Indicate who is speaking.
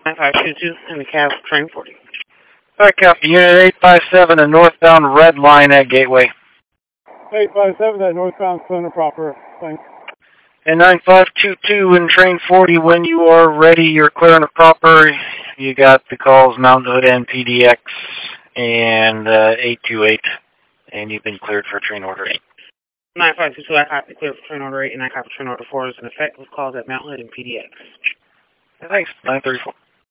Speaker 1: 9522 in the cab train 40.
Speaker 2: Alright, copy. Unit 857, a northbound red line at Gateway.
Speaker 3: 857, that northbound center proper. Thanks.
Speaker 2: And 9522 in train 40, when you are ready, you're clearing the proper. You got the calls Mount Hood and PDX and 828, and you've been cleared for train order 8.
Speaker 1: 9522, I copy clear for train order 8, and I copy train order 4 is in effect with calls at Mount Hood and PDX.
Speaker 2: Thanks. 934.